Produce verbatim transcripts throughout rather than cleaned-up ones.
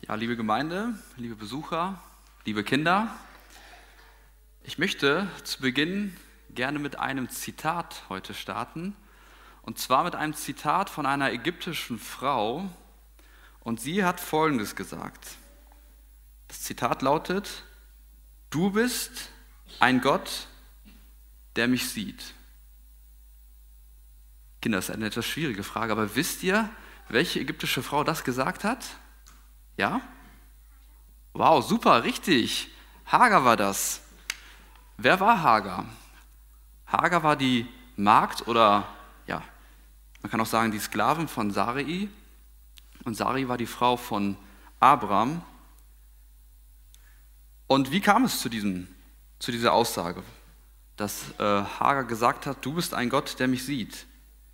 Ja, liebe Gemeinde, liebe Besucher, liebe Kinder, ich möchte zu Beginn gerne mit einem Zitat heute starten. Und zwar mit einem Zitat von einer ägyptischen Frau. Und sie hat Folgendes gesagt. Das Zitat lautet: Du bist ein Gott, der mich sieht. Kinder, das ist eine etwas schwierige Frage, aber wisst ihr, welche ägyptische Frau das gesagt hat? Ja? Wow, super, richtig. Hagar war das. Wer war Hagar? Hagar war die Magd oder, ja, man kann auch sagen, die Sklavin von Sarai. Und Sarai war die Frau von Abraham. Und wie kam es zu, diesem, zu dieser Aussage, dass äh, Hagar gesagt hat, du bist ein Gott, der mich sieht?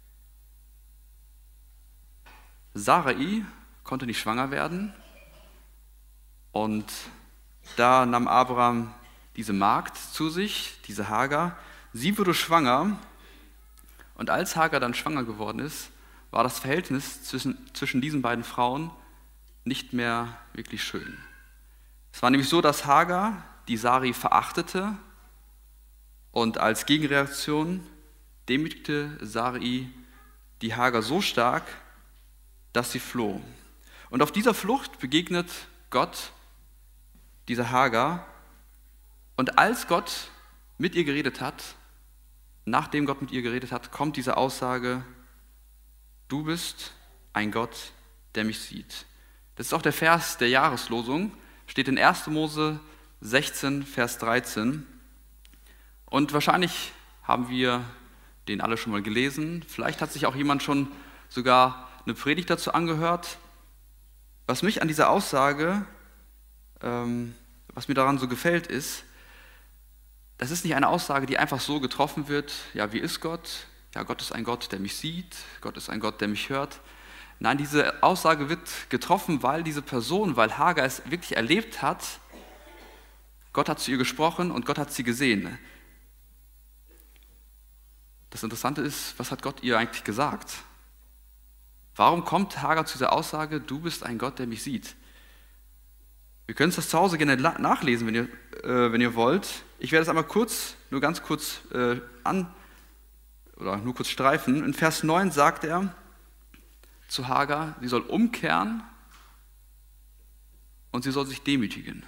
Sarai konnte nicht schwanger werden und da nahm Abraham diese Magd zu sich, diese Hagar. Sie wurde schwanger und als Hagar dann schwanger geworden ist, war das Verhältnis zwischen, zwischen diesen beiden Frauen nicht mehr wirklich schön. Es war nämlich so, dass Hagar die Sarai verachtete und als Gegenreaktion demütigte Sarai die Hagar so stark, dass sie floh. Und auf dieser Flucht begegnet Gott dieser Hagar. Und als Gott mit ihr geredet hat, nachdem Gott mit ihr geredet hat, kommt diese Aussage: Du bist ein Gott, der mich sieht. Das ist auch der Vers der Jahreslosung, steht in erster Mose sechzehn, Vers dreizehn. Und wahrscheinlich haben wir den alle schon mal gelesen. Vielleicht hat sich auch jemand schon sogar eine Predigt dazu angehört. Was mich an dieser Aussage, ähm, was mir daran so gefällt, ist, das ist nicht eine Aussage, die einfach so getroffen wird. Ja, wie ist Gott? Ja, Gott ist ein Gott, der mich sieht. Gott ist ein Gott, der mich hört. Nein, diese Aussage wird getroffen, weil diese Person, weil Hagar es wirklich erlebt hat, Gott hat zu ihr gesprochen und Gott hat sie gesehen. Das Interessante ist, was hat Gott ihr eigentlich gesagt? Warum kommt Hagar zu dieser Aussage, du bist ein Gott, der mich sieht? Wir können es das zu Hause gerne nachlesen, wenn ihr, äh, wenn ihr wollt. Ich werde es einmal kurz, nur ganz kurz äh, an, oder nur kurz streifen. In Vers neun sagt er zu Hagar, sie soll umkehren und sie soll sich demütigen.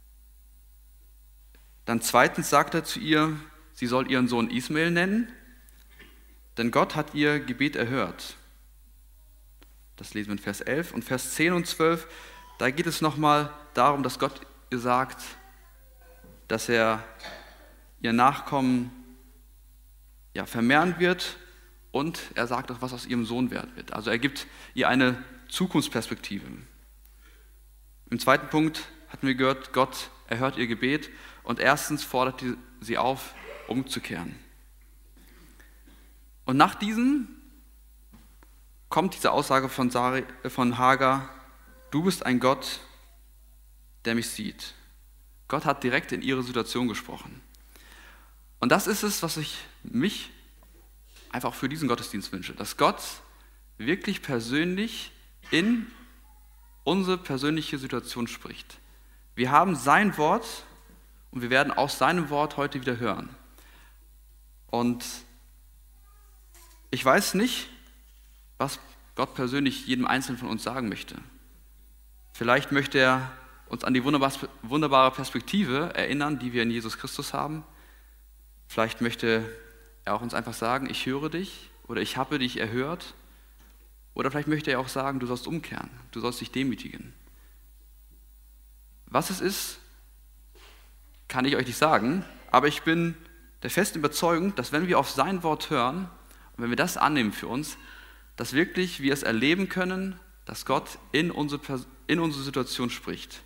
Dann zweitens sagt er zu ihr, sie soll ihren Sohn Ismael nennen, denn Gott hat ihr Gebet erhört. Das lesen wir in Vers elf. Und Vers zehn und zwölf, da geht es nochmal darum, dass Gott ihr sagt, dass er ihr Nachkommen ja, vermehren wird und er sagt auch, was aus ihrem Sohn werden wird. Also er gibt ihr eine Zukunftsperspektive. Im zweiten Punkt hatten wir gehört, Gott erhört ihr Gebet und erstens fordert sie auf, umzukehren. Und nach diesem kommt diese Aussage von, Sarai, von Hagar, du bist ein Gott, der mich sieht. Gott hat direkt in ihre Situation gesprochen. Und das ist es, was ich mich einfach für diesen Gottesdienst wünsche, dass Gott wirklich persönlich in unsere persönliche Situation spricht. Wir haben sein Wort und wir werden aus seinem Wort heute wieder hören. Und ich weiß nicht, was Gott persönlich jedem Einzelnen von uns sagen möchte. Vielleicht möchte er uns an die wunderbare Perspektive erinnern, die wir in Jesus Christus haben. Vielleicht möchte er auch uns einfach sagen, ich höre dich oder ich habe dich erhört. Oder vielleicht möchte er auch sagen, du sollst umkehren, du sollst dich demütigen. Was es ist, kann ich euch nicht sagen, aber ich bin der festen Überzeugung, dass wenn wir auf sein Wort hören und wenn wir das annehmen für uns, dass wirklich wir es erleben können, dass Gott in unsere, in unsere Situation spricht.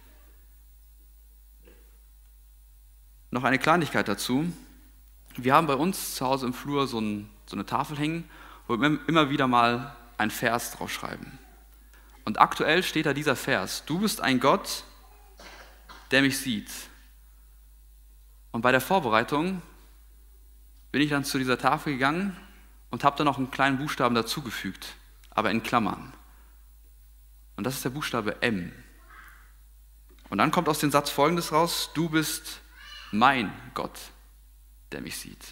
Noch eine Kleinigkeit dazu. Wir haben bei uns zu Hause im Flur so, ein, so eine Tafel hängen, wo wir immer wieder mal einen Vers draufschreiben. Und aktuell steht da dieser Vers, du bist ein Gott, der mich sieht. Und bei der Vorbereitung bin ich dann zu dieser Tafel gegangen und habe dann noch einen kleinen Buchstaben dazugefügt, aber in Klammern. Und das ist der Buchstabe M. Und dann kommt aus dem Satz Folgendes raus: Du bist mein Gott, der mich sieht.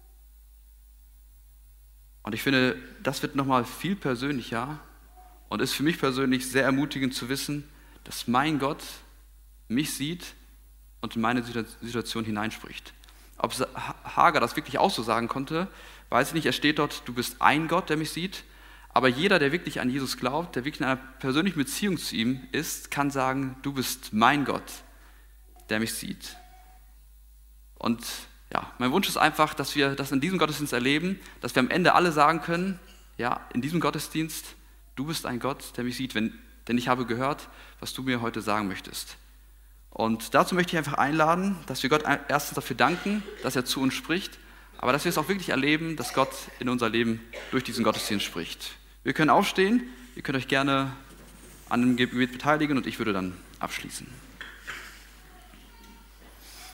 Und ich finde, das wird nochmal viel persönlicher und ist für mich persönlich sehr ermutigend zu wissen, dass mein Gott mich sieht und in meine Situation hineinspricht. Ob Hagar das wirklich auch so sagen konnte, weiß ich nicht. Es steht dort, du bist ein Gott, der mich sieht. Aber jeder, der wirklich an Jesus glaubt, der wirklich in einer persönlichen Beziehung zu ihm ist, kann sagen, du bist mein Gott, der mich sieht. Und ja, mein Wunsch ist einfach, dass wir das in diesem Gottesdienst erleben, dass wir am Ende alle sagen können, ja, in diesem Gottesdienst, du bist ein Gott, der mich sieht, wenn, denn ich habe gehört, was du mir heute sagen möchtest. Und dazu möchte ich einfach einladen, dass wir Gott erstens dafür danken, dass er zu uns spricht, aber dass wir es auch wirklich erleben, dass Gott in unser Leben durch diesen Gottesdienst spricht. Wir können aufstehen, ihr könnt euch gerne an dem Gebet beteiligen und ich würde dann abschließen.